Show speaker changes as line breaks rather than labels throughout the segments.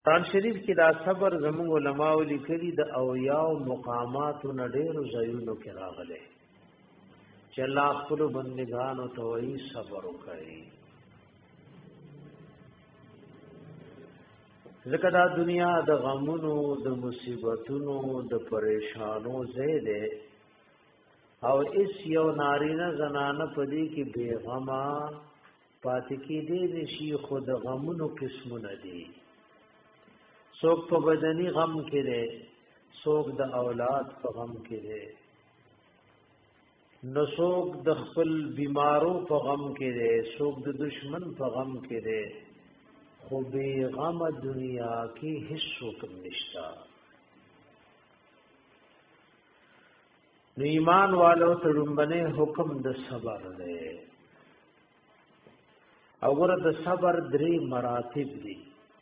قرآن شریف کې دا صبر زموږ علماء لیکلي د اویاو مقاماتو نه ډېرو ځایونو کې راغلی چې الله خپل بندگانو ته وایي صبر وکړئ. ځکه دا دنیا د غمونو د مصیبتونو د پریشانو ځای دی او اس یو نارینه زنانه پدې کې بے غما پاتې کېدې نشي. خود غمونو قسمونه دي، څوک په بدني غم کې دی، څوک د اولاد په غم کې دی، نو څوک د خپل بیمارو په غم کې دی، څوک د دشمن په غم کې دی. خو بے غم دنیا کې هیڅ حکم نشتا. نو ایمان والو ته لومبنه حکم د صبر دی. او ګره د صبر درې مراتب دي.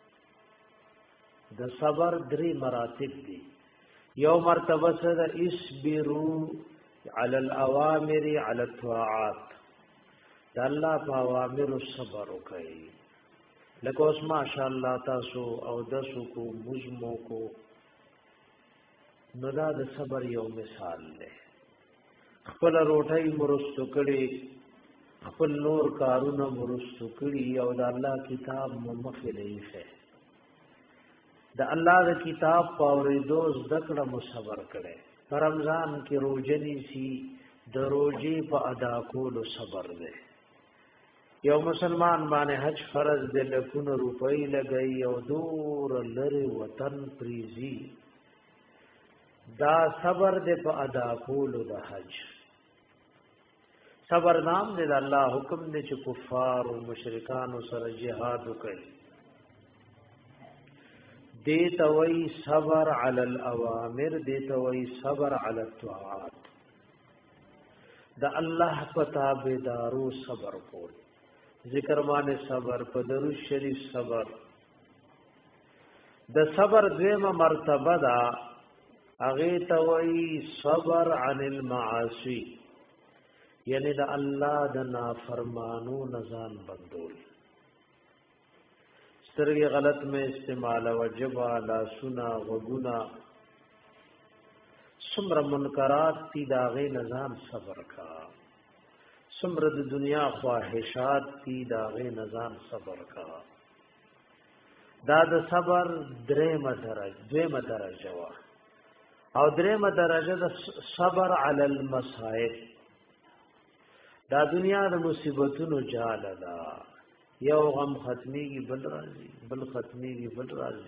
د صبر درې مراتب دي. یو مرتبه سره اصبروا علی الاوامر علی الطاعات، د الله په اوامر صبر وکړئ. لکه اوس ماشاءالله تاسو او دسو کو مزمو کو، نو دا د صبر یو مثال دی. خپل روټۍ مرستو کړي، خپل نور کارونه مرستو کړي او د الله کتاب مخې لایخه، د الله د کتاب پاورېدو زده کړه مو صبر کړي. په رمضان کې روزه نیسي، د روزې په ادا کولو صبر دی. یو مسلمان باندې حج فرض دی، لکونه روپۍ لګي او دور لري وطن پریزي، دا صبر دی په ادا کولو د حج. صبر نام دی د الله حکم دی چې کفار او مشرکان سره جهاد وکړي. دیتا وی صبر علی الاوامر، دیتا وی صبر علی الطاعات. دا الله په تابعدارو صبر کول، ذکر باندې صبر، په درود شریف صبر. د صبر دویمه مرتبه دا هغه ته وی صبر عن المعاصی، یعنی د الله د نافرمانو نزان بندول. سترګې غلط میں استعمال او جبا لا سنا وغنا سمر منکرات تی داغه نظام صبر کا، سمر د دنیا خواہشات تی داغه نظام صبر کا. دا د صبر درېمه درجه وا. او درېمه درجه د صبر علی المصائب. دا دنیا د مصیبتونو جاله ده، یو غم ختمیږي بل راځي، بل ختمیږي بل راځي.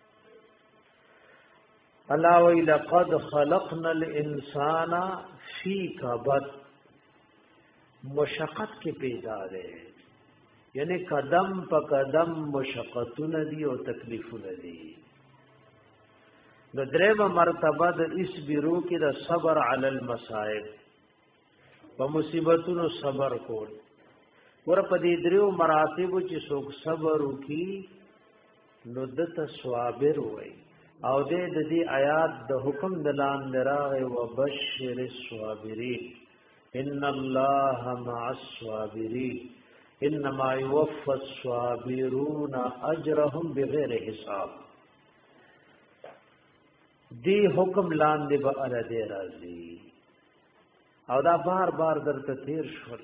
الله وی لقد خلقنا الانسان فی کبد، مشقت کې پیدا ده، یعنی قدم په قدم مشقتونه دي او تکلیفونه دي. د درېمه مرتبه د اصبرو کې د صبر علی المصائب، په مصیبتونو صبر کول. ور په دې دریو مراتبو چې څوک صبر وکي نو دته صابر وي. او د دې آیات د حکم د لاندې راغی وبشر الصابرین ان الله مع الصابرین انما يوفى الصابرون اجرهم بغیر حساب. دی حکم لاندې به اره دی راځي او دا بار بار درته تیر شول.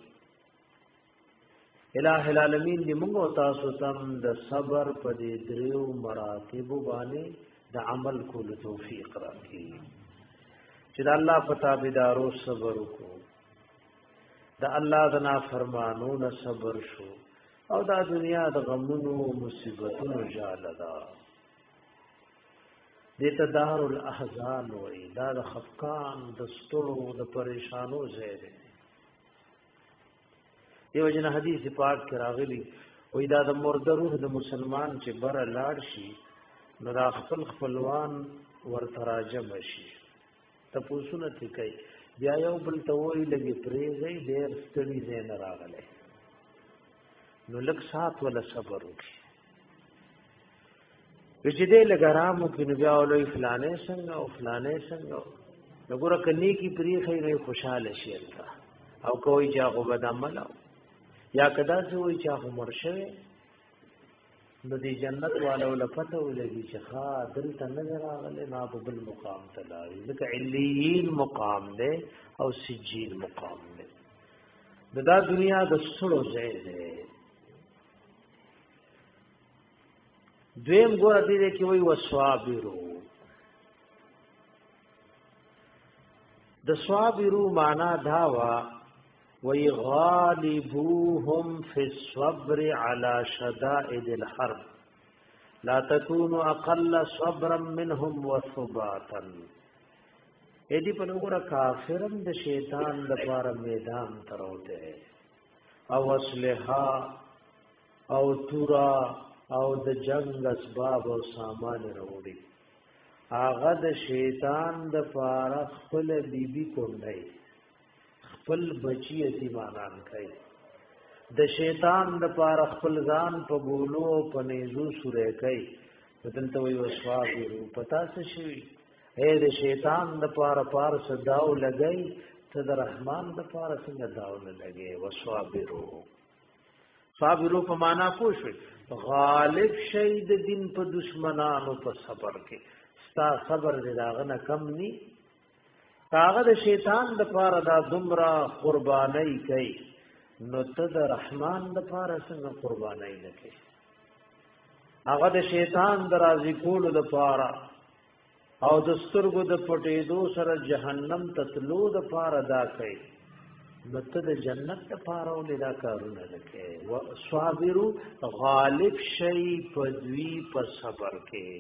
الہ العالمین دی موږ تاسو تم د صبر په دې دریو مراتب باندې د عمل کولو توفیق راکړي چې د الله په تابعدارو صبر وکړو، د الله د نافرمانو نه صبر شو او دا دنیا د غمونو مصیبتونو جاله ده. دیتا دار الاحزان وی، دا د خفقان د ستړو د پریشانو ځای دی. دیو جن حدیث پاک کې راغلی وی دا د مرده روح د مسلمان چې بره لاړ شي نو دا خپل خپلوان ورته راجم شي، تپوسونه ترې کوي، بیا یو بل ته وایي لږې پرېږئ ډېر ستړي ځای نه راغلی، نو لږ سات وله صبر وکړي. چې دې لږ ارام وکړي نو بیا ولوي فلانې څنګه او فلانې څنګه. نو ګوره که نیکي پرېښئ نو یې خوشحاله شي هلته. او که وایي چې هغه بد عمله یا که داسې وایي چې هغه مړ شوی نو دی جنت والو لپته ولګي چې ښا دلته نظر راغله نه په بل مقام ته لاړ ځکه علیین مقام دی او سجین مقام دی دا دنیا د سړو ځای دی دویم ګور دې کې وای وصابرو د صابرو معنا دا وا وی غالبوهم فی الصبر على شدائد الحرب لا تكونوا اقل صبرا منهم وثباتا ایدی په وګړه کافرم د شیطان د پار میدان تروته او اسلحه او تورا او د جنگ اسباب او سامان وروړي هغه د شیطان د پار خپل بیبي کونډای خپل بچی یتیمانان کوي د شیطان د پار خپل ځان په ګولو په نيزو سورې کوي دلته وي وسوابرو پتا څه شي اے د شیطان د پار صداو لګي ته د رحمان د پار څنګه داو نه لګي وسوابرو صابرو په معنا پوښوي غالب شي د دین په دشمنانو په صبر کې ستا صبر دې داغه نه کم ني هغه د شیطان د پاره دا دمرا قربانای کوي نو ته د رحمان د پاره څنګه قربانای نه کوي هغه د شیطان د راضی کولو د پاره او د سترګو د پټېدو سره جهنم تتلو د پاره دا کوي نو ته د جنت د پاره ولې دا کارونه نه کوي او صابرو غالب شي په دوی په صبر کې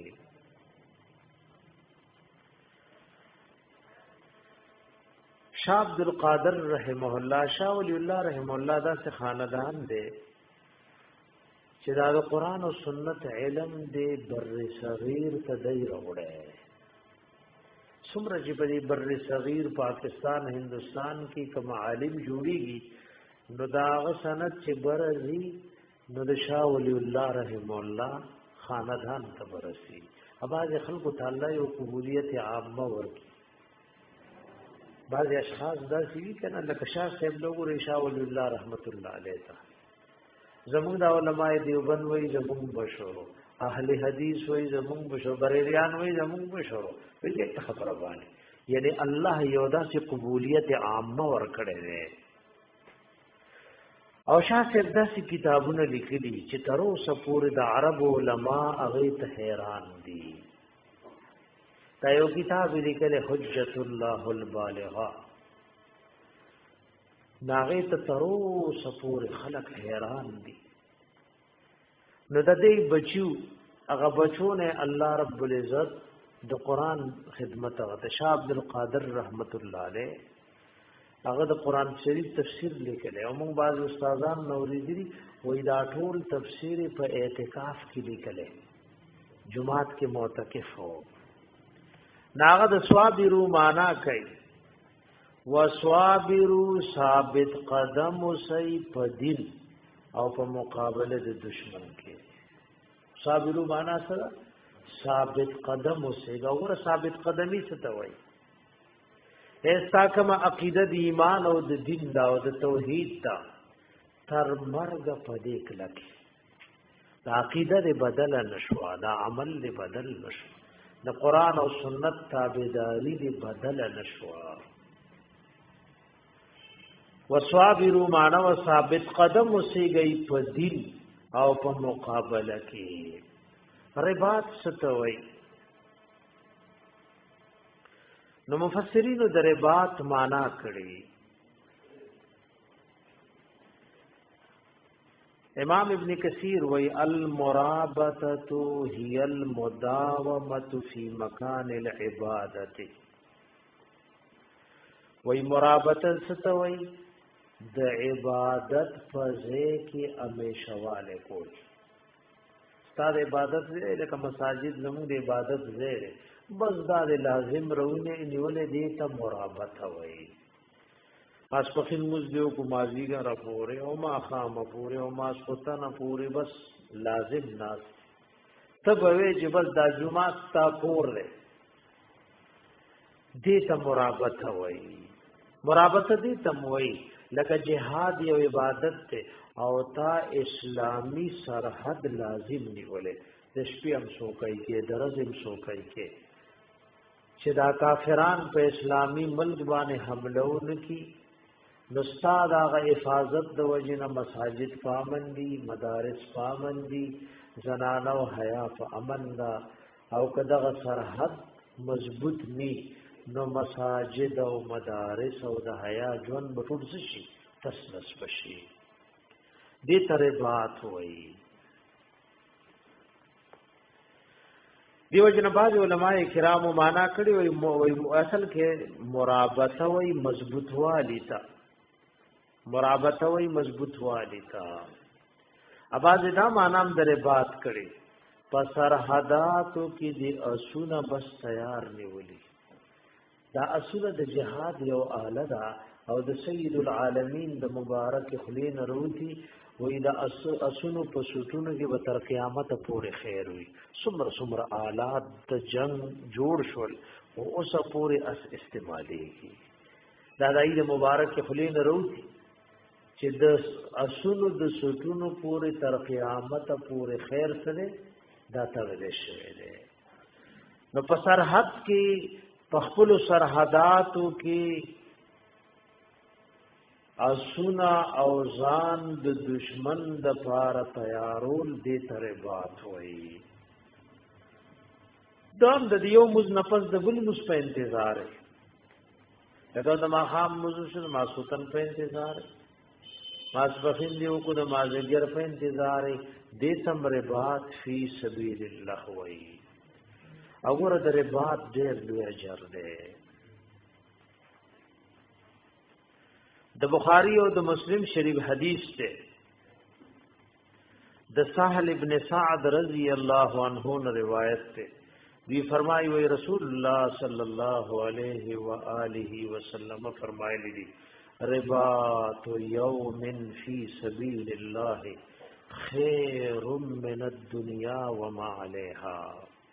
شاه عبد القادر رحمه الله شاه ولی الله رحمه الله دا څه خاندان دی چې دا د قران او سنت علم دی بر صغیر ته دی وروړي څومره چې په بر صغیر پاکستان هندستان کې کوم عالم جوړیږي نو دا سند چې برزي نو د شاه ولی الله رحمه الله خاندان ته برسي اباځ خلکو تعالی او قبولیت عامه ورکی بعض اشخاص دا سوي کنه لکه شاه صاحب لوګو رشا ولی الله رحمت الله علیه تا زموږ د علماء دیوبند وای زموږ بشورو اهل حدیث وای زموږ بشورو بریلیان وای زموږ بشورو دې خبره باندې یعنی الله یو داسې قبولیت عامه ورکړي دی او شاه صاحب داسې کتابونه لیکلي چې تر اوسه پورې د عرب علما هغه ته حیران دي دا یو کتاب لیکل حجت الله البالغه ناغه ته ترو سپور خلق حیران دي نو د دې بچو هغه بچونه الله رب العزت د قران خدمت او شاه عبد القادر رحمت الله علیه هغه د قران شریف تفسیر لیکل او موږ بعض استادان نوریدي وې دا ټول تفسیر په اعتکاف کې لیکل جمعات کې معتکف هو ناغه د صابرو معنا کوي وصابرو ثابت قدم وسي په دین او په مقابله د دشمن کې صابرو معنا سره ثابت قدم وسي دا ور ثابت قدمي څه ته وایي ایستا کما عقیده د ایمان او د دین دا او د توحید دا تر مرګ په دې کلک دا عقیده دې بدل نشو دا عمل دې بدل نشو د قران او سنت تابعداري دې بدل نشو وصابروا معنا وثابت قدم وسیږي په دین او په مقابله کې رباط ستوي نو مفسرینو د رباط معنا کړي امام ابن کثیر وی المرابطه هي المداومه في مكان العباده وی مرابطه ستوي د عبادت په ځای کې همیشواله کول ستاسو عبادت دې لکه مساجد زموږ د عبادت ځای بس دا لازم رونه نیولې دې ته مرابطه وای اسپخین مزدیو کو مازیګه را پوره او ما خام پوره او ما سپتنه پوره بس لازم ناس تبوي چې بس د جمعه تا پوره دې ته مرابطه وای مرابطه دې ته وای لکه جهاد یو عبادت ته او تا اسلامی سرحد لازم نیولې د شپې هم سوکای کې درځ هم سوکای کې چې دا کافران په اسلامی ملک باندې حمله وکړي نو استاد هغه حفاظت د وجنه مساجد پامندي مدارس پامندي زنانه او حیا په امن دا او کداغه سرحد مضبوط ني نو مساجد او مدارس او د حیا ژوند بټول شي تسلس بشي دې ترې بات وایي دیو جن باز علماء کرام معنا کړي وي اصل کې مرابطه وي مضبوط والی تا مرابطه وي مضبوط والی تا اباز دا معنا هم درې بات کړي په سرحداتو کې دي اسونه بس تیار نیولي دا اصله د جهاد یو آله ده او د سید العالمین د مبارک خلین روتی وې دا اسونو په سټونو کې به تر قیامت پورې خیر وي څومره آلات د جنگ جوړ شول او اوس پورې اس استعمالېږي دا د مبارک خلین روتی چې د اسونو د سټونو پورې تر قیامت پورې خیر سره دا تړل شوی دی نو په سرحد کې په خپل سرحداتو کې اسونا او ځان د دشمن د پاره تیارول دي ترې بات وایي دام د یو مز نفس د بل مز په انتظار دا د ماخام مزوشن ماسوتن په انتظار ماسبخین دیو کو د مازګر په انتظار دې تمره بات فی سبیل الله وایي وګوره درې بات ډېر لوی اجر دی د بخاری او د مسلم شریف حدیث ته د سهل ابن سعد رضی الله عنه نے روایت ته وی فرمایي وی رسول الله صلی الله علیه و آله وسلم فرمایلی دي رباط یوم فی سبیل الله خیر من الدنیا وما علیها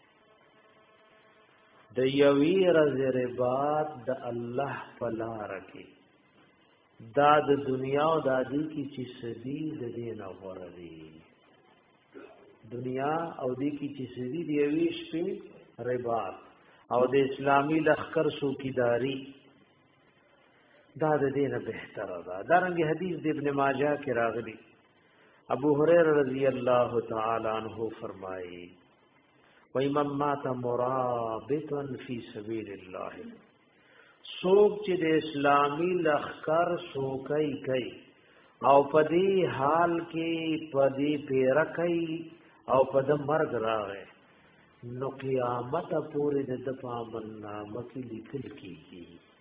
د یوی رز رباط د الله په لار کې دا د دنیا او د دې کې چې سدي د دین غوړه دي دنیا او دې کې چې سدي دی ویش په رباط او د اسلامی لخر سوکیداری دا د دینه بهتره ده دا رنګ حدیث د ابن ماجه کې راغلی ابو هريره رضی الله تعالی عنہ فرمایي وَإِمَّا مَاتَ مُرَابِطًا فِي سَبِيلِ اللَّهِ سوک چې د اسلامی لخر سوکای کوي او پدې حال کې پدې پیر کوي او پد مرګ راغی نو قیامت پورې د دفاعن نامه کې لیکل کیږي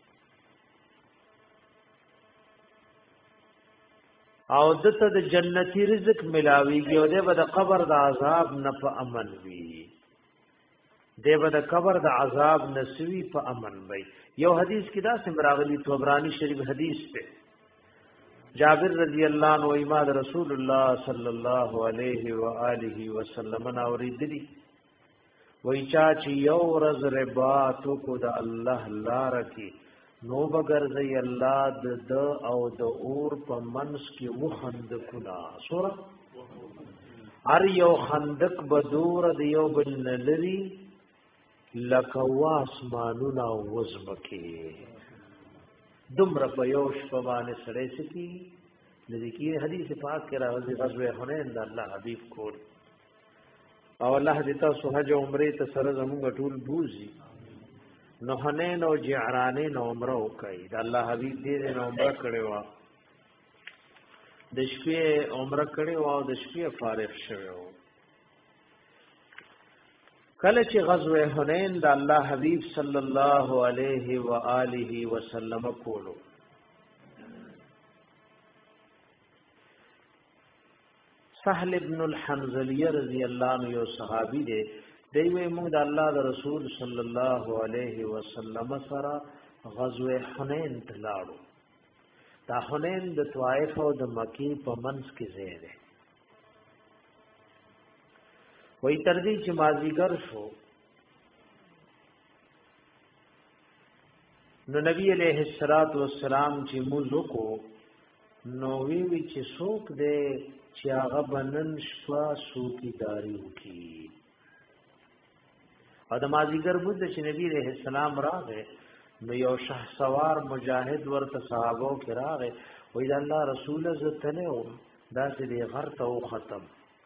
او دته د جنتی رزق ملاويږي او د قبر د عذاب نه په امن وي دیو د قبر د عذاب نسوی په امن وي یو حدیث کې دا سمراغلی طبرانی شریف حدیث ته جابر رضی الله عنه ایماد رسول الله صلی الله علیه و آله وسلم اوریدلی وای چا چې یو ورځ رباط کو د الله لار کې نو بغرزي الله د او د اور په منس کې مخندقنا سوره ار یو خندق بدور د یو بل لری لکواس مانونا وزمکی دمر په یوش په باندې سړی سکی لذکی حدیث پاک کې راځي غزوه حنین د الله حبیب کول او الله دې تاسو حج او عمره ته سره زموږ ټول بوزي نو حنین او جعرانین عمره وکي د الله حبیب دې نو عمره کړي وا د شپې عمره کړي وا او د شپې فارغ شوی و کله چې غزوه حنین د الله حبیب صلی الله علیه و آله وسلم کولو سهل ابن الحنظلی رضی الله عنه یو صحابي دی دوی موږ د الله د رسول صلی الله علیه وسلم سره غزوه حنین تلاړو دا حنین د طائف او د مکی په منځ کې ځای دی وای تر دې چې مازیګر شو نو نبی علیہ الصلوۃ والسلام چې موږ کو نو وی چې څوک دی چې هغه بنن شپه څوکیداری وکړي. او د مازیګر بود چې نبی رحمت السلام راغی نو یو شهسوار مجاهد ورته صحابو کې راغی وې د الله رسول عزت له دا چې غر ته ختم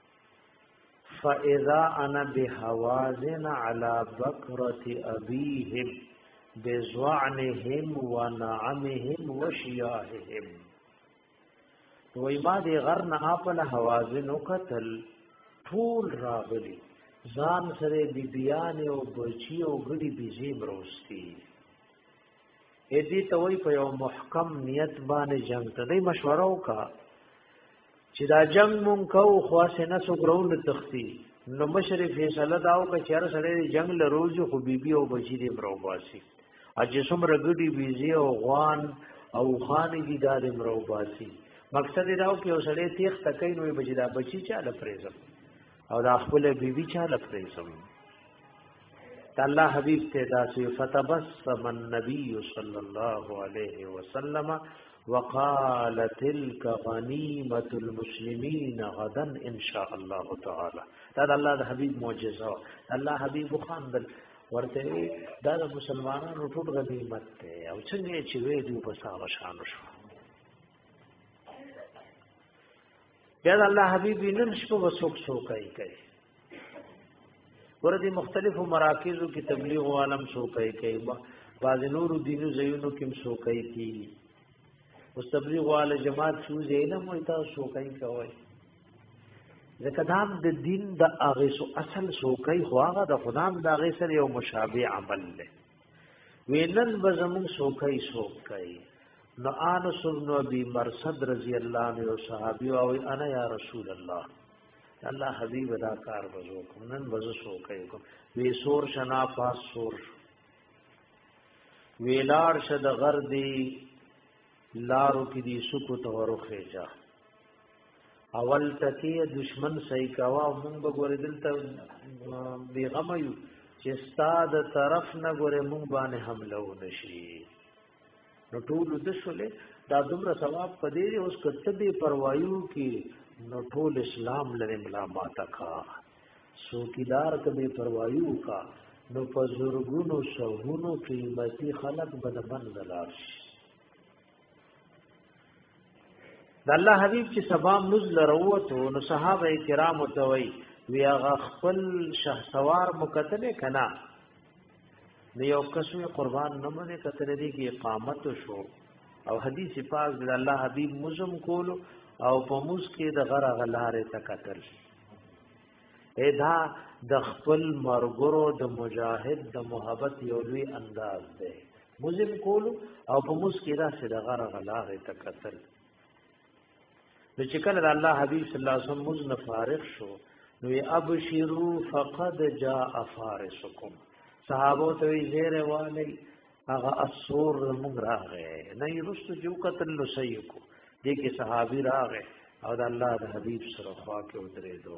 فاذا انا بهوازن على بكرة ابيهم بزعنهم ونعمهم وشياههم. وې ما دې غر نه خپل هوازن وکتل ټول راغلي ځان سره بیبيان او بچي او غړي بيزي مروستي. اې دې ته وې په یو محکم نیت باندې جنگ ته مشوره وکړه چې دا جنگ مونږ کوو خاصه نه سګرول تختی. نو مشرف فیصله داو که چیر سره جنگ لروزي خو بیبي او بچی دې مروباسي اجه څومره ګډي بيزي او غوان او خاني دي دار مروباسي. مقصد داو کې اوسړې تیخ تکای نوې بچی دا بچی چاله پریزم او دا خپل بیبي چاله پریزم. الله حبیب ته داسې فتبسم النبي صلی الله علیه وسلم وقال تلك غنیمه المسلمین غدا ان شاء الله تعالی. دا الله د حبیب معجزه. الله حبیب خواندل ورته دا د مسلمانانو ټول غنیمت ته او څنګه چې وې دی په ساده شان شو. دا الله حبیب نن شپه وسوک سوکای کوي ورته مختلفو مراکزو کې تبلیغ عالم سوکای کوي بعض نور دینو زینو کې سوکای کوي اوس تبلیغ عالم جماعت شو زینم وي تاسو سوکای کوي ځکه دا د دین د هغه اصل سوکای خو هغه د خدام د هغه سره یو مشابه عمل دی. وینن بزمون سوکای نو انس بن ابي مرصد رضی الله عنه صحابي او انا یا رسول الله الله حبیب دا کار وزو کوم نن وزو سوکای کوم وی سور شنا پاس سور ویلار شد غردی لارو کی دی سکو تو خېجا اول تکی دشمن صحیح کوا مونږ وګورې دلته بی غم یو چې ستاد طرف نه ګورې مونږ باندې حمله ونشي. نو ټول د شولې دا دومره ثواب پدې اوس کته به پروایو کې نو ټول اسلام لري ملامت کا سوکیدار کبه پروایو کا نو پزورګونو شوونو قیمتي خلق بدبن دلار. د الله حبیب چې سبا نزل وروته نو صحابه کرام توي وی غخپل شهسوار مقتله کنا نو یو کسوی قربان نمونه کتل دی کی اقامت شو او حدیث پاک د الله حبیب مزم کولو او په موس کې د غره غلارې تکتل ادا د خپل مرګرو د مجاهد د محبت یو لوی انداز دی مزم کولو او په موس کې راځي د غره غلارې تکتل. نو چې کله د الله حبیب صلی الله علیه وسلم مزن فارغ شو نو ابشروا فقد جاء فارسکم. صحابو ته زیره والی هغه اسور موږ راغې نه یرستو جو قتل لسیکو دې کې صحابي راغې او د الله د حبیب سره خوا کې ودرېدو.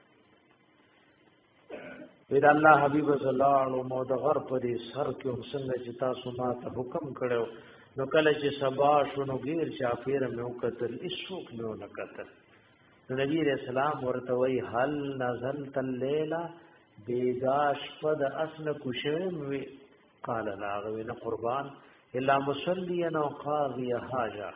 د الله حبیب صلی الله علیه و د غر په سر کې څنګه چې تاسو ما ته حکم کړو نو کله چې سبا شونو غیر شافیر مې وکتل هیڅوک مې ونه کتل. نبی رسول الله ورته وی هل نزلت الليله بیداش پد اسن کشم وی قال لا غوین قربان الا مصلیا او قاضی حاجه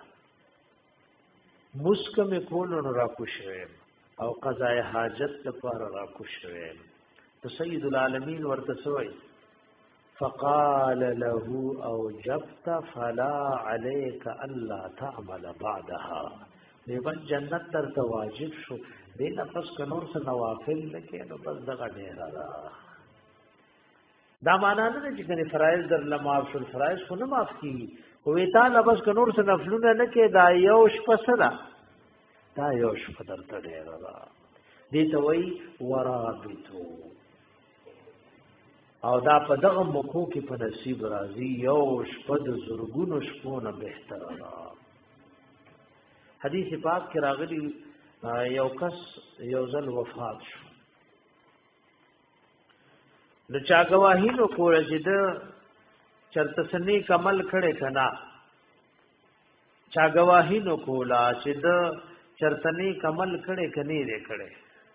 مسکم کولن را کشم او قضاء حاجت لپاره را کشم. تو سید العالمین ورته سوی فقال له اوجبت فلا عليك الا تعمل بعدها. دیوان جنت در واجب شو دینا پس کنور سے نوافل لکه نو بس دغه ډیر را دا معنا نه چې کني فرایض در لماف شو فرایض خو نه معاف کی وې تعالی بس کنور سے نفلونه نه کې دا یو شپه سره دا یو شپه درته ډیر را دي ته وای ورابطو او دا په دغه مکو کې په نصیب راځي یو شپه د زرګونو شپونه بهتر را. حدیث پاک کې راغلی یو کس یو ځل وفات شو نو چا گواهی نو کوله چې د چرته سنی کمل کړي کنا چا گواهی نو کولا چې د چرتنی کمل کړي کني لري کړي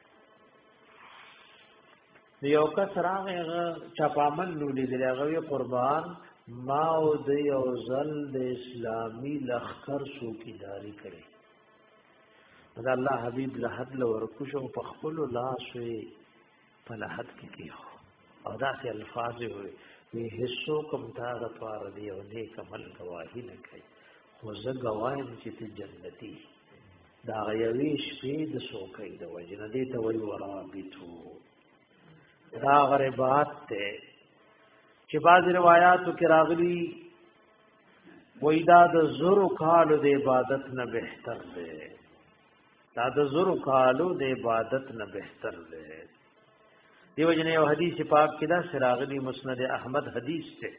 یو کس راغه چا پامن نو لیدل هغه قربان ما او د یو ځل د اسلامي لخر څوکیداری کړي دا الله حبیب له حد له ورکوشو په خپل لاس وي په لحد کې کیو او دا سي الفاظ وي هیڅ کوم تا د پار دی او نیک عمل گواهی نه کوي خو زه گوایم چې ته جنتی دا غیوي شپې د سوکې د وجنه دي ته وی ورابطو دا غربات ته چې بعض روایتو کې راغلي وای دا د زرو کالو د عبادت نه بهتر دی دا د زرو کالو د عبادت نه بهتر دی دیو جن یو حدیث پاک کې دا سراغلی مسند احمد حدیث ته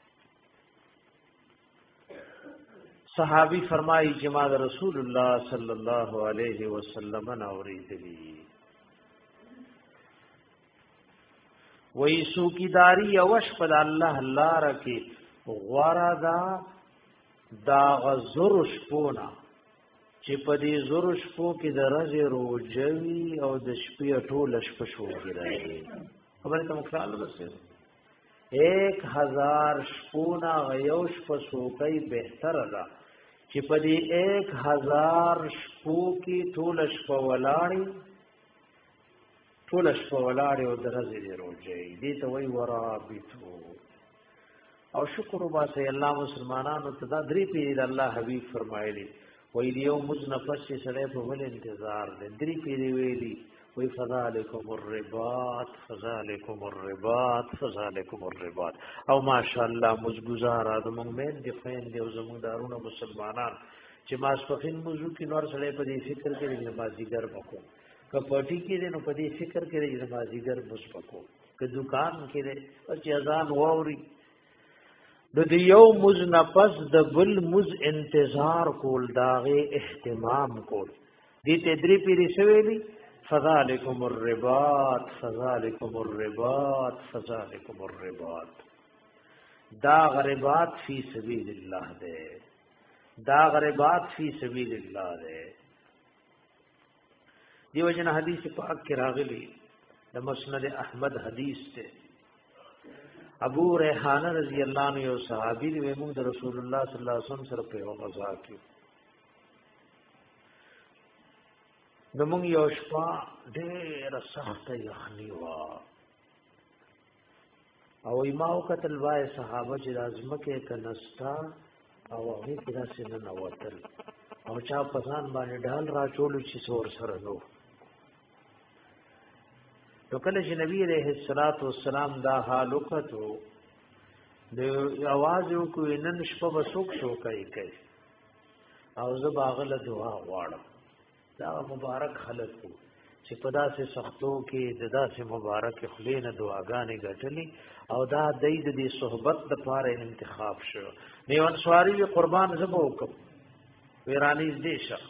صحابی فرمایي چې ما رسول الله صلی الله علیه وسلم اوریدلی وای سوکیداری اوش په الله الله رکی غورا دا غزر شپونا چې په دې زر شپو کې د ورځې روزوي او د شپې ټول شپه شوږي راځي خبره ته مخاله وسه 1000 شپونا غيو شپه سوکي بهتر ده چې په دې 1000 شپو کې ټول شپه ولاړی او د ورځې روزي دې ته وای ورابطو او شکر وباسه الله مسلمانانو ته دا درې پیری الله حبیب فرمایلی وی دیو مزنفس چې سړی په ول انتظار دې درې پیری ویلی وی فذالکم الرباط او ماشاءالله مزګزار ادمون مې دې فین دې زموږ دارونه مسلمانان چې ماسپخین موضوع کې نور سړی په دې فکر کې نمازیګر وکړو کپټی کې دې نو په دې فکر کې نمازیګر مسپکو که دکان کې دې چې اذان ووري د یو مز نفس د بل مز انتظار کول داغه اهتمام کول دې تدری پیری سویلی فذالکم الرباط دا غربات فی سبیل الله ده دیو جن حدیث پاک کې راغلی د مسند احمد حدیث ته ابو ریحانه رضی الله عنه یو صحابي دی موږ د رسول الله صلی الله علیه وسلم سره په غزا کې د موږ یو شپه ډېر سخت یخنی وا او ایماو کتل وای صحابه چې لازم کې کنستا او هغه کدا سن نو وتل او چا پسان باندې ډال را چولو چې سور سره نو نو کله چې نبی عليه الصلاة والسلام دا حال وکړو د आवाज وکړ نن شپه وسوک شو کوي او زه باغله دعا غواړم دا مبارک خلق چې په داسې سختو کې د داسې مبارک خلینه دعاګانې غټلې او دا د دې صحبت د پاره انتخاب شو نیوان سواری قربان زبو وکم ویرانی دې شه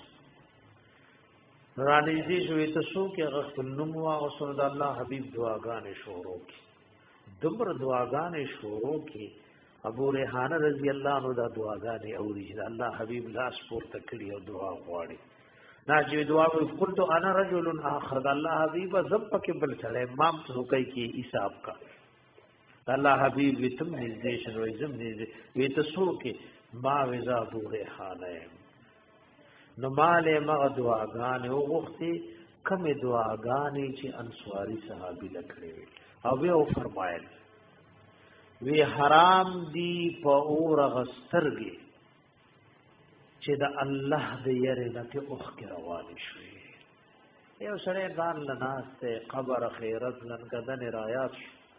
رانی دې شوې ته سو کې غفل نمو او رسول الله حبيب دعاګانې شروع کی دمر دعاګانې شروع کی ابو ریحانه رضی الله عنه دا دعاګانې اوري الله حبيب لاس پورته کړی او دعا غواړي ناجی دعا قلت انا رجل اخر الله حبيب زب کې بل چلے امام څه کوي کې حساب کا الله حبيب تم دې شنو زم دې وې ته سو کې ما وزا ابو ریحانه نو ماله مغه دعاګانې او وختي کومه دعاګانې چې انصاری صحابي لکړي او به فرمایل وی حرام دی په اور غسترګي چې د الله د یری نه په اوخ کې روان شي یو سره ځان لناسته قبر خیرت لنګدن رایات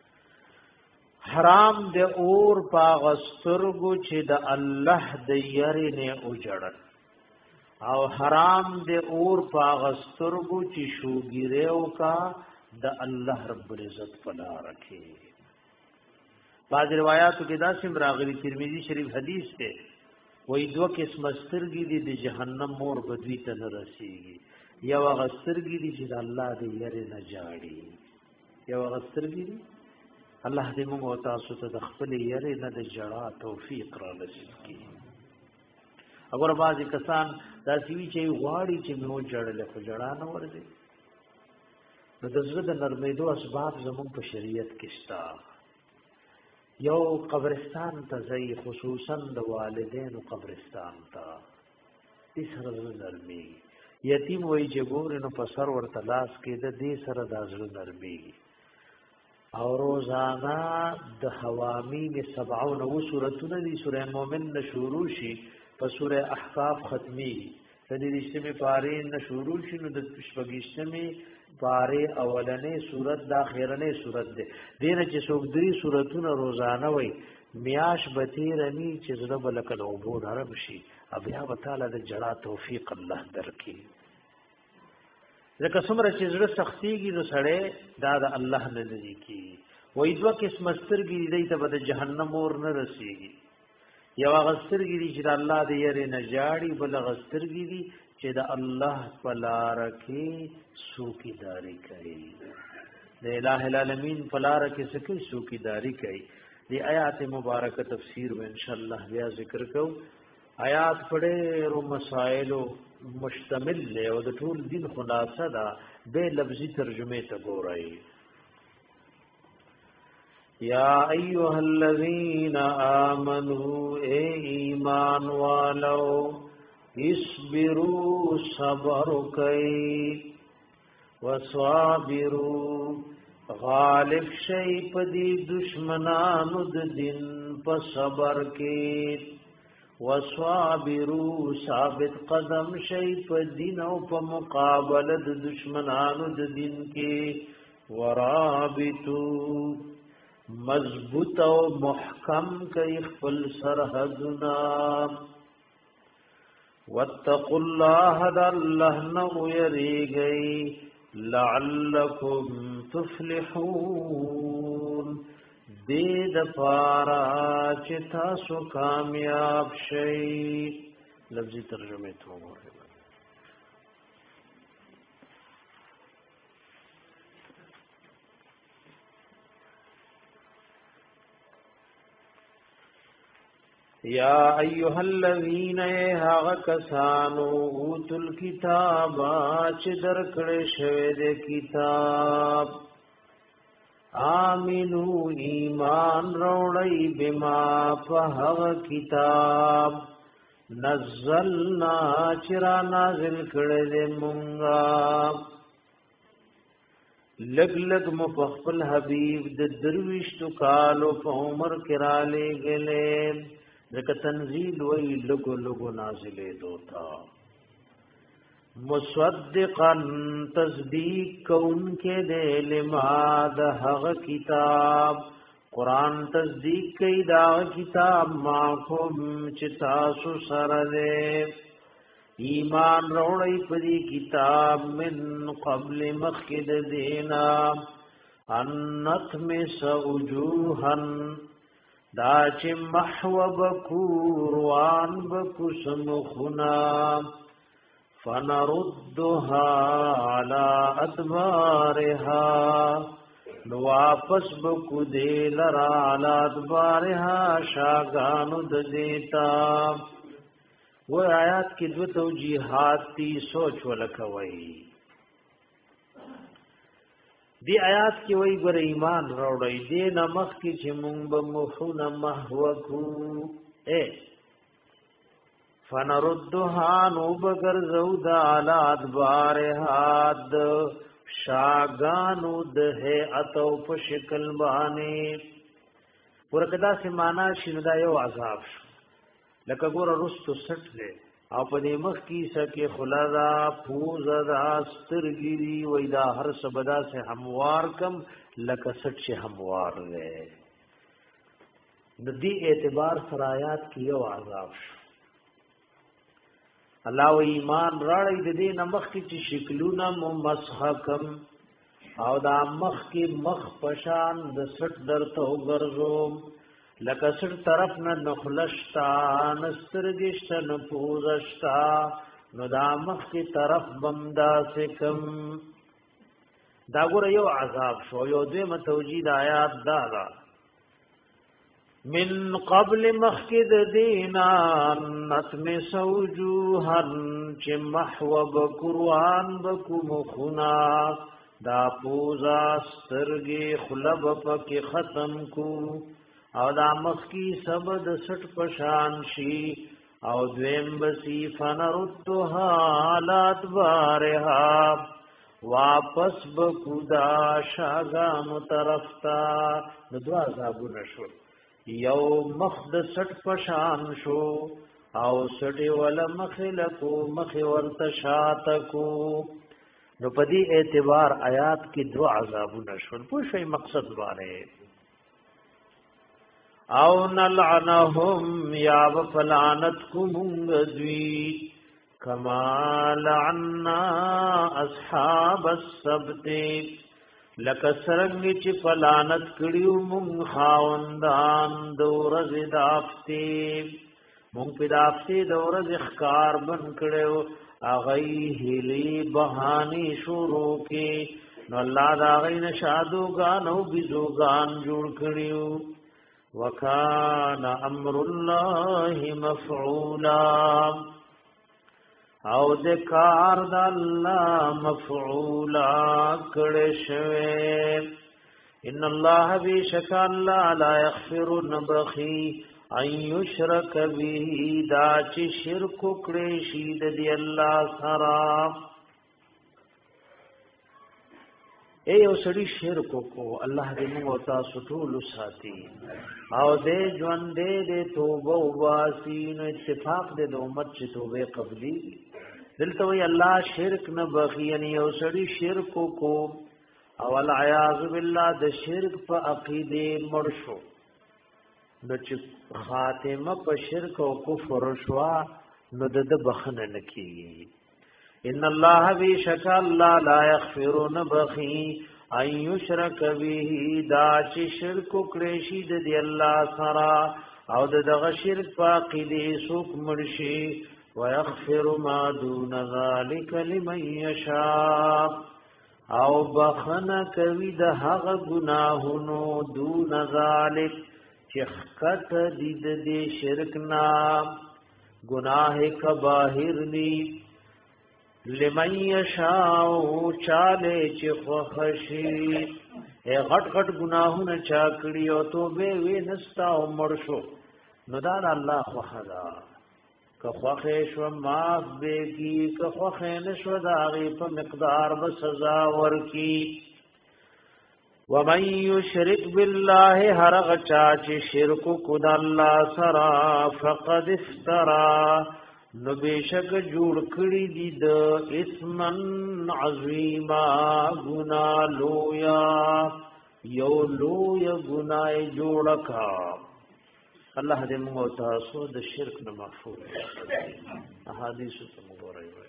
حرام د اور په غسترګو چې د الله د یری نه اوجړل او حرام دے اور پاغسترگو چی شوگیریو کا دا اللہ رب العزت پلا رکھے بعض روایاتو کې دا سم راغلی ترمذی شریف حدیث ته وای دو قسم سترګې دي د جهنم مور بدوی ته نه رسیږي یو غسترګې دي چې الله دې یې نه جاړي یو غسترګې دي الله دې موږ او تاسو ته د خپل یې نه د جړا توفیق را نصیب کړي اگر بعضی کسان دا سوي چې غواړي چې مو جړل خو جړا نه ورځي نو د زړه د نرمېدو اسباب زموږ په شریعت کې شته یو قبرستان ته ځي خصوصا د والدینو قبرستان ته دې سره نرمي یتیم وای چې ګور نو په سر ورته لاس کې د دې سره د زړه نرمي او روزانه د حوامیم 70 سورتونه دي سوره مومن نه شروع شي په سوره احقاف ختمي د دې رښتمه پاره نه شروع شي نو د شپږشتمه پاره اولنې سورت د اخرنې سورت ده دینه چې څوک درې سورتونه روزانه وای میاش بتیر ني چې زړه بلکل او بو نرم شي بیا وتعالى د جړه توفیق الله درکې ځکه څومره چې زړه سختيږي نو سړی دا د الله نه لري کی وې دوه قسم سترګې دې ته د جهنم اور نه رسیږي یو غسترګې دي چې الله دې یې نه جاړي بل غسترګې دي چې د الله په لار کې سوکیداری کوي د الٰه العالمین په لار کې سکه سوکیداری کوي دی آیات مبارکه تفسیر و ان شاء الله بیا ذکر کو آیات پڑھے رو مسائل مشتمل له او د ټول دین خلاصه ده به لفظي ترجمه ته ګورئ یا ایها الذین آمنوا اے ایمان والو اصبروا صبر کئ وصابروا غالب شي پدی دشمنانو د دین په صبر کې وصابروا ثابت قدم شي په دین او په مقابله د دشمنانو د دین کې ورابطوا مضبوط او محکم کوي خپل سرحدنا واتقوا الله د الله نو یریږي لعلکم تفلحون دې د پارا چې تاسو کامیاب شئ لفظي ترجمه ته وګورئ یا ایها الذین کسانو اوتل کتاب چې درکړې شوی د کتاب آمینو ایمان روړی بما په هغه کتاب نزلنا چرا نازل کړل مونږه لګ لګ مخفل حبیب د درويشتو کالو په عمر کې را لګلې ذکر تنزیل وی لگو لگو نازلے دوتا مصدقا تصدیق کون کے دے لما دہغ کتاب قرآن تصدیق کئی دا کتاب ماکم چتاسو سردے ایمان روڑی پدی کتاب من قبل مخید دینا انت میں سوجوہن دا چې محو بکوروان بکسمخنا فنردها على ادبارها نو واپس بکو دیلرا على ادبارها شاگانو ددیتا و آیات کی دو توجیحات تی سوچ ولکوئی دی آیات کی وی ګر ایمان راوړی دی نمخ کی چې مونږ به مخونه محوکو فنردها نو بگر زود علی ادبارها د شاگانو د هیئت او په شکل باندې ورکدا سے معنا شنو دا یو عذاب شو لکه ګور رستو سټ له او په دې مخ کې سکه خلادا پوز دا سترګری وای دا هر سبدا سے هموار کم لکه سټ شه هموار وې د دې اعتبار سرایات کې یو عذاب شو الله و ایمان راړې د دې نمخ کې چې شکلونه ممسحکم او دا مخ کې مخ پشان د سټ درته وګرځوم لکه سر طرف نه نخلشتا نسترگشتا نپوزشتا نو دا مخ کی طرف بمدا سکم دا گوره یو عذاب شو یو دوی متوجید آیات دادا من قبل مخکد دینا نتم سوجوهن چه محو بکروان بکو مخنا دا پوزا سترگی خلب پک ختم کو او دا مخکی سبد سٹ پشان شی او دویم بسی فنردها علات بارها واپس بکودا شاگام طرفتا ندو عذابو نشو یو مخد سٹ پشان شو او سٹی ولا مخلکو مخی ورتشاتکو نو پدی اعتبار آیات کی دو عذابو نشو پوشوی مقصد بارے او نلعنهم یا وفلعنتکم دوی کما لعنا اصحاب السبت لکسرنگ چی فلانت کڑیو من خاوندان دورز دافتی من پی دافتی دورز اخکار بن کڑیو اغی ہلی بہانی شروع کی نو اللہ دا اغی نشادوگان او بیزوگان جوڑ کڑیو وکان امر اللہ مفعولا او د کار د الله مفعولا کړه شوی ان الله بیشک الله لا یغفر نبخی ان یشرک به دا چې شرک کړي شي د دی الله سره یو سړي شرک کو الله دې موږ تاسو ټول ساتي او دې ژوند دې توبه واسي نو اتفاق دې د امت چې توبه قبلي دلته وی الله شرک نه بخین یو سړي شرک کو او العیاذ بالله د شرک په عقیده مرشو د چې خاتمه په شرک او کفر شوا نو د بخنه نکی ان الله بیشک الله لا یغفر نبخی ان یشرک به دا چې شرک کړي شي د الله سره او دغه شرک په عقیده سوک مرشي ويغفر ما دون ذلك لمن يشاء او بخنه کوي د هغه گناهونو دون ذلك چې خط دې شرک نا گناه کباهر دي لمن يشاء چاله چې خوشي غټ غټ گناهونه چا کړی او توبه وې نستا او مرشو نو دا الله خوخدا که خوخه شو معاف بیگی که خوخه نشو داغی پا مقدار بسزا ورکی ومن یشرک بالله هرغ چاچ شرکو کد اللہ سرا فقد افترا نو بیشک جوڑ کری دی د اسمن عظیما گنا لویا یو لویا گناہ جوڑکا الله دې موږ تاسو د شرک نه محفوظ کړي احادیث ته موږ راوړو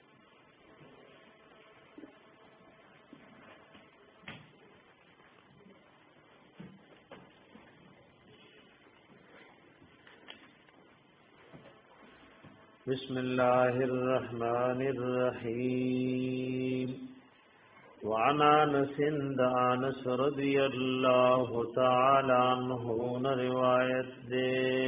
بسم الله الرحمن الرحیم وعن انس رضی اللہ تعالی عنہ روایت دے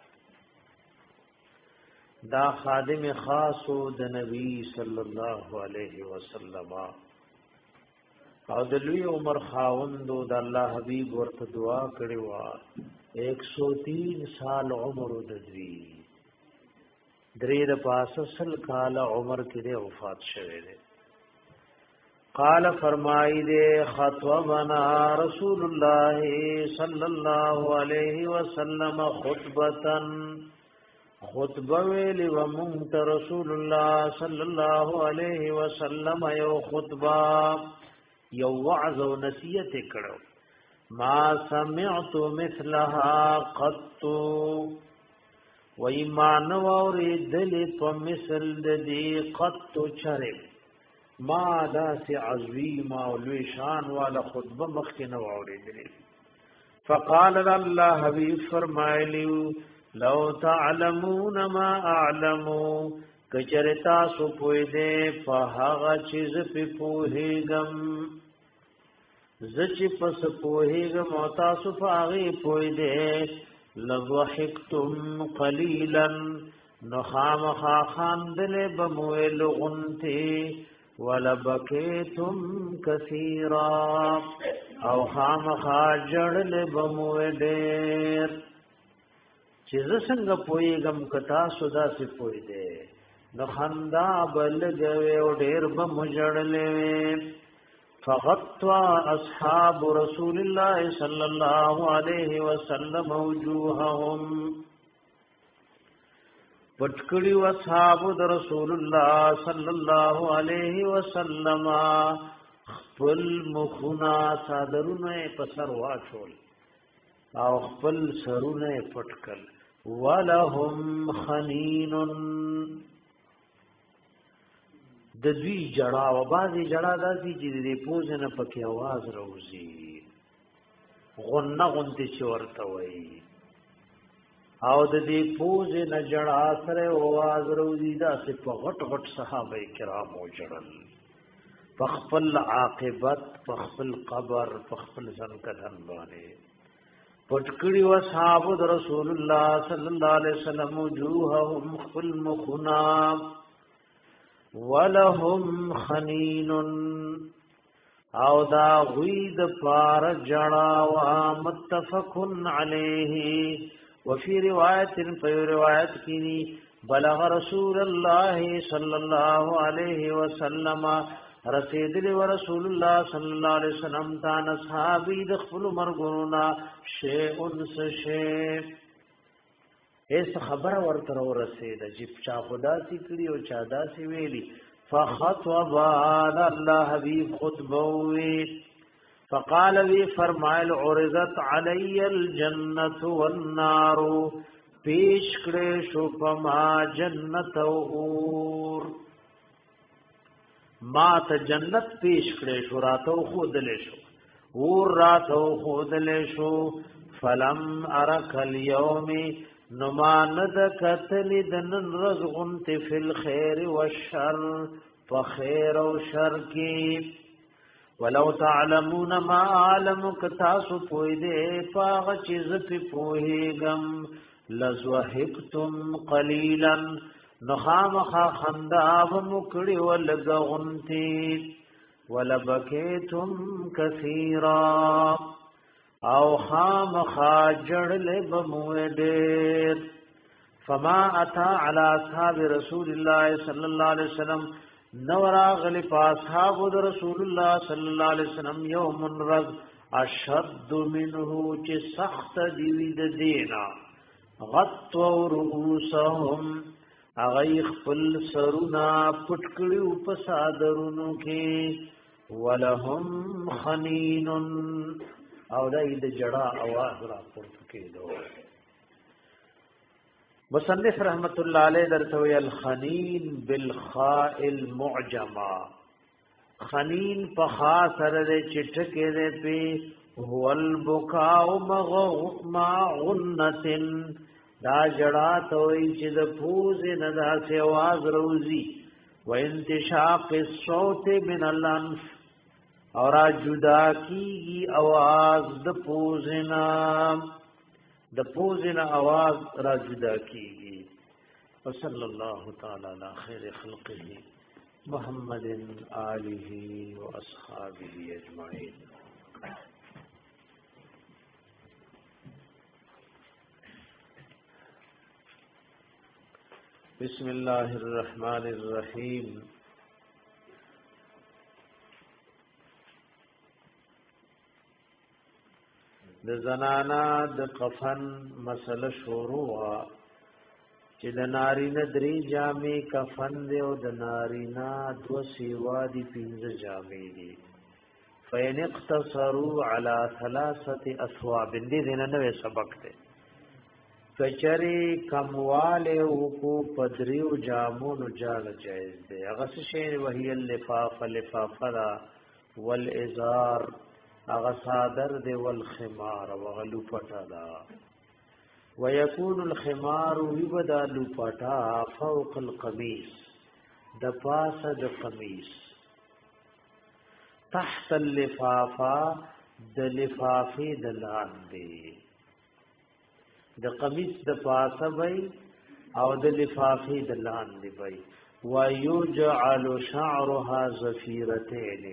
دا خادم خاصو د نبی صلی اللہ علیہ وسلم او د لوی عمر خاوندو د الله حبیب ورته دعا کړي وا 103 سال عمر د دوی درې د پاسه سل کال عمر کې وفات شوه دی قال فرمائی دے خطبنا رسول اللہ صلی اللہ علیہ وسلم خطبتن خطبه ویلی و منت رسول الله صلی الله علیه وسلم یو خطبه یو وعظ و نصیحت کړو ما سمعت مثلها قط و ایمان اوریدل په مثل د دې قط چرب ما داس عظیم او لوی شان والا خطبه مخکې نه اوریدل فقال الله حبیب فرمایلی لو تعلمون ما اعلم کچرتا سو پوی دې په هغه چیز په پوهیږم زچ پس پوهیږم او تاسو په هغه پوی دې لضحکتم قلیلا نخامخا خاندل بمویل غنتی ولبکیتم کثیرا او خامخا جڑل بمویل دیر چیز سنگ پویگم کتا سدا سی پوی دے نخندا بلگوی و دیر بمجڑلوی فغطوا اصحاب رسول الله صلی اللہ علیہ وسلم وجوہهم پټکړی و اصحاب رسول الله صلی الله علیه وسلم خپل مخنا صادرونه پسر واچول او خپل سرونه پټکل ولهم خنین د دوی جړه او بازي جړه داسي چې د پوز نه پکې आवाज راوځي غنه غنته چورته وي او د دې پوز نه جړه سره आवाज راوځي دا چې په غټ غټ صحابه کرامو جړل فخپل عاقبت فخپل قبر فخپل ځنکدن باندې پټکړي و اصحاب رسول الله صلی الله علیه وسلم وجوههم خپل مخنا ولهم خنین او دا غید پار جڑا و متفق علیه وفي روایت فی روایت کی بلغ رسول الله صلی الله علیه وسلم رسیدلی و رسول الله صلی الله علیه وسلم تان اصحابی دخل مرغونا شیء سشیء ایس خبر ورته ورسید چې چا خدا سي کړی او چا داسي ویلي فخطب الله حبيب خطبوي فقال لي فرمایل عرضت علی الجنه والنار پیش کړه شو پما جنت او اور ما ته جنت پیش کړه شو راتو خودلې شو اور راتو خودلې شو فلم ارک اليوم نماند کتل دنن رزغنت فی الخیر والشر فخیر و شر کی ولو تعلمون ما عالم کتاسو پوئی دے پاغ چیز پی پوہیگم لزوحکتم قلیلا نخامخا خنداب مکڑی ولگغنتی ولبکیتم کثیرا او خام خاجڑ بمویدیر فما اتا علی اصحاب رسول الله صلی الله علیه وسلم نورا غلی اصحاب رسول الله صلی الله علیه وسلم یوم رز اشد منه چې سخت دی د دینا غطوا رؤوسهم اغیخ فل سرنا پټکړو په صادرونو کې ولهم خنین او دای د جڑا आवाज را پورته کېدو مصنف رحمت الله علیه درته وی الخنین بالخاء المعجمه خنین په خاص سره چټکې ده په هو البکاء مع غنه دا جڑا توي چې د پوز نه دا سي आवाज روزي و انتشاق الصوت من الانف اور جدا کی आवाज د پوزنا आवाज را جدا کی وصلی الله تعالی علی خیر خلقه محمد آله و اصحابه اجمعین بسم الله الرحمن الرحیم د زنانا د کفن مسله شروع چې د نارینه درې جامې کفن دی او د نارینا دو سیوا دي پنځه جامې دي فین اقتصروا على ثلاثه اثواب دې نه نوې سبق دی کچری کمواله او کو پدریو جامونو جال جایز دی هغه شی وهي اللفاف لفافرا والازار اغا صادر دی والخمار وغلو پتا دا ويكون الخمار وبدا لپټا فوق القميص د پاسه د قميص تحت اللفافه د لفافه د لاندې د قمیص د پاسه وي او د لفافې د لاندې وي ويجعل شعرها زفيرتين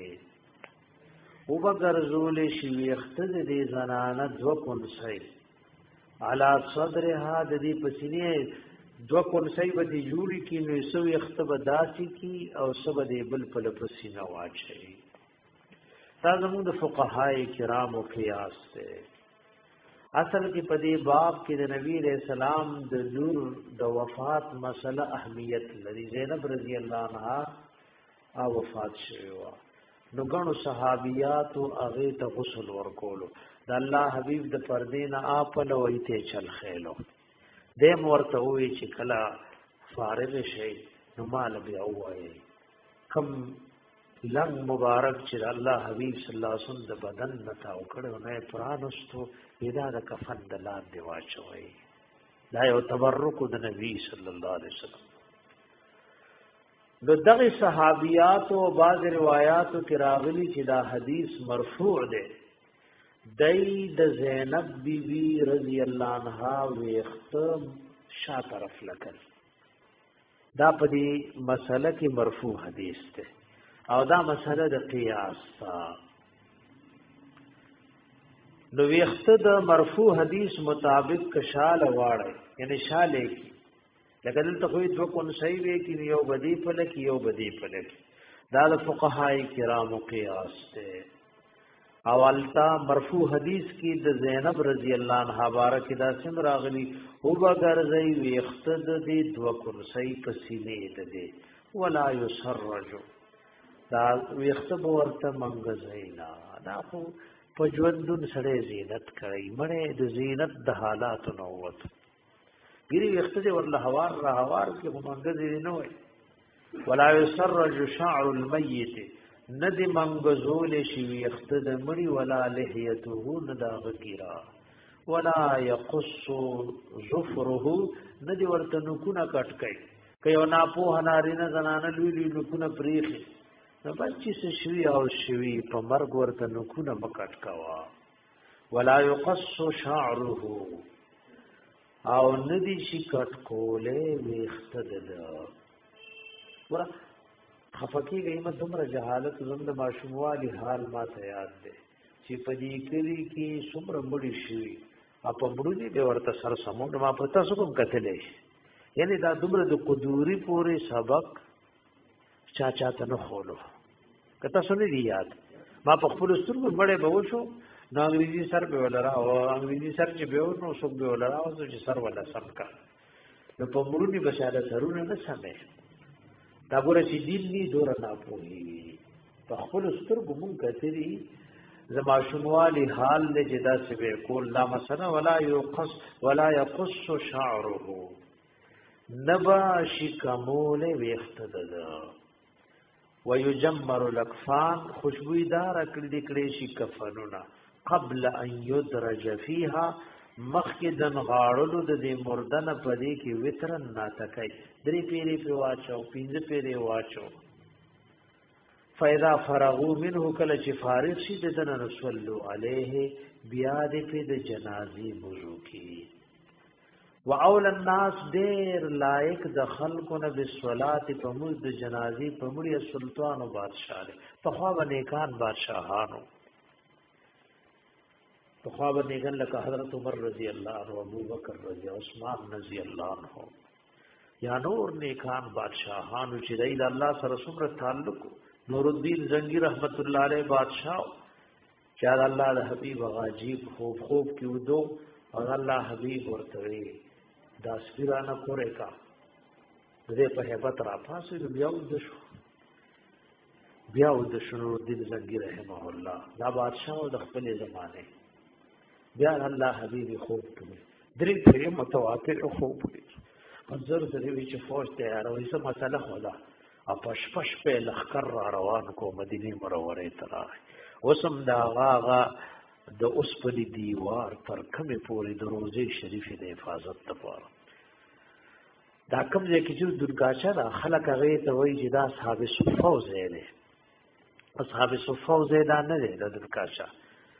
وبغرزول شي ويختد دي زنانه دو کنسي على صدرها د دې پسینه دو کنسي به دي جوړي کی نو سو یختب داسي کی او سب دې بل په پسینه واچي دا زموږ د فقهای کرامو قیاس ده اصل کې په دې باب کې د نبی رسول الله د لور د وفات مسله اهمیت لري زینب رضی الله عنها او وفات شوه نو ګڼو صحابيات او هغه ته غسل ورکولو د الله حبيب د پردین اپل وایته چل خېلو د مرته وی چې کلا فارغ شي نو مال بیا وایي کم لنګ مبارک چې الله حبيب صلی الله علیه وسلم د بدن نتاو کړو نه پرانستو پیدا د کفن د لاد دی واچوي دا یو تبرک د نبی صلی الله علیه وسلم د دغه صحابيات او بعض روایتو کې راغلي چې دا حدیث مرفوع دی دای د زینب بیبي رضی الله عنها ویخت شا طرف لکل دا په دې مسله کې مرفوع حدیث دی او دا مسله د قیاس تا نو ویخت د مرفوع حدیث مطابق کشال واړی یعنی شاله کی لکه دلته خو دو کو صحیح وی کی یو بدی فلک یو بدی فلک دا د فقهای کرامو قیاس ته اولتا مرفوع حدیث کی د زینب رضی الله عنها بارک دا سم راغلی او بغرزی ویخت د دې دو کو صحیح پسینه ده ولا یسرج دا ویختب ورته منګزینا دا خو په ژوندون سره زینت کوي مړې د زینت د حالات نو وت ګری ویختب ورله هوار را هوار کې منګزې نه وي ولا یسرج شعر المیت ندی منګزول شي ویختب مړی ولا لحیته ندا غیرا ولا یقص ظفره ندی ورته نو کونه کټ کوي کيو نا په هنارینه زنانه لوی نکونه پریخي نو بچی سے شوی او شوی په مرګ ورته نکونه مکټ کوا ولا یقص شعره او ندی شي کټ کوله ویختد ورا خفقی غیمت دومره جهالت زمد ماشوموالی حال ما ته یاد ده چې په دې کلی کې څومره مړی شي اپ مړی به ورته سر سمون ما پتا څه کوم کتلې یعنی دا دومره د قدوري پورې سبق چا ته نه خولو کته سنې دی یاد ما په خپل سترګو مړې به وشو نو انګریزي سر به ولرا او انګریزي سر چې به نو څوک به ولرا او چې سر ولا سم کا نو په مړونی بشاله سرونه نه سمې دا ګوره چې دین ني دور نه پوهي په خپل سترګو مونږ کتري زما شموالي حال له جدا سبه کول لا مثلا ولا يقص شعره نبا شکمول ویختد ويجمر الاكفان خوشبویدار کړي شي کفنونه قبل ان يدرج فيها مخکدن غاړلو د دې مردن په دې کې وترن ناتکای درې پیری په واچو پنځه پیری واچو فاذا فرغوا منه کله چې فارغ شي دن رسول عليه بیا دې په د جنازي وضو کی واول الناس دیر لایق د خلقونه بالصلاه په موږ د جنازي په مړي سلطان او بادشاہ په خوا باندې کان بادشاہانو په خوا باندې ګل لکه حضرت عمر رضی الله عنه ابو بکر رضی عثمان رضی الله عنه یا نور نیکان بادشاہانو چې د الله سره څومره تعلق نور الدین زنگی رحمت الله علیه بادشاہ چې الله د حبیب غاجیب خوب کې ودو او الله حبیب ورته دا سپیرانه کورې کا دې په hebat را پاسې بیا د شنو الدین زنگی رحمه الله دا بادشاہ د خپل زمانه بیا الله حبیب خوب کړي درې په متواتر خوب کړي منظر دې چې فوج تیار او څه مسله خدا اپش په لخر روان کو مدینه منوره ته وسم دا غاغه د اوسپلی دیوار تر کومه پورې د روزه شریفه د حفاظت لپاره دا کوم ځای کې چې درګاچا دا خلک هغه ته وایي چې دا اصحاب صفه زیاده اصحاب صفه زیاده نه دي د درګاچا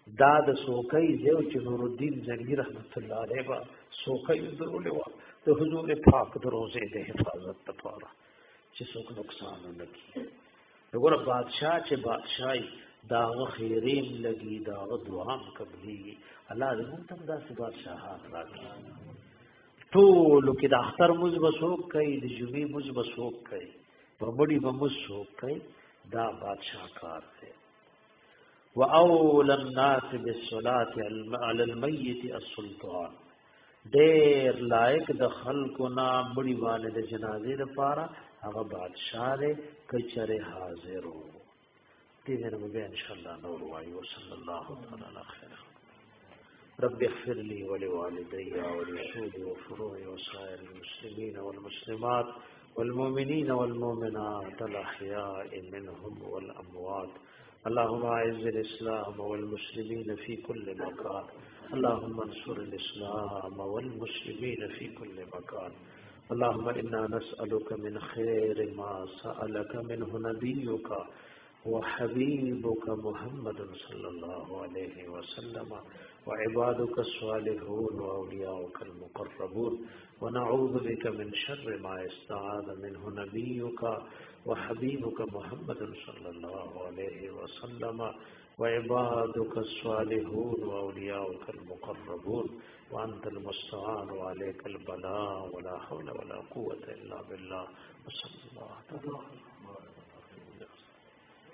دا د سوکۍ زیو چې نور الدین زنګي رحمت الله علیه با سوکۍ درولې و د حضور پاک د روزې د حفاظت لپاره چې څوک نقصان نه کړي وګوره بادشاہ چې بادشاہي دا خیرین لګي دا دوام قبلي الله دې موږ ته داسې بادشاہان راکړي ټول کې د اختر مزبسوک کوي د جمعې مزبسوک کوي بمړي بمسوک کوي دا بادشاہ کار دی واول الناس بالصلاه على الميت السلطان ډېر لایق د خلکو نه مړي باندې د جنازې لپاره هغه بادشاہ دې کچره حاضر وو دې نه به ان شاء الله نور وایو صلی الله تعالی علیه خیر رب اغفر لي ولوالدي ولشهودي وفروعي وسائر المسلمين والمسلمات والمؤمنين والمؤمنات الأحياء منهم والأموات اللهم أعز الإسلام والمسلمين في كل مكان اللهم انصر الإسلام والمسلمين في كل مكان اللهم إنا نسألك من خير ما سألك منه نبيك وحبيبك محمد صلى الله عليه وسلم وعبادك الصالحون وأولياؤك المقربون ونعوذ بك من شر ما استعاذ منه نبيك وحبيبك محمد صلى الله عليه وسلم وعبادك الصالحون وأولياؤك المقربون وأنت المستعان وعليك البلاء ولا حول ولا قوة إلا بالله وصلى الله عليه وسلم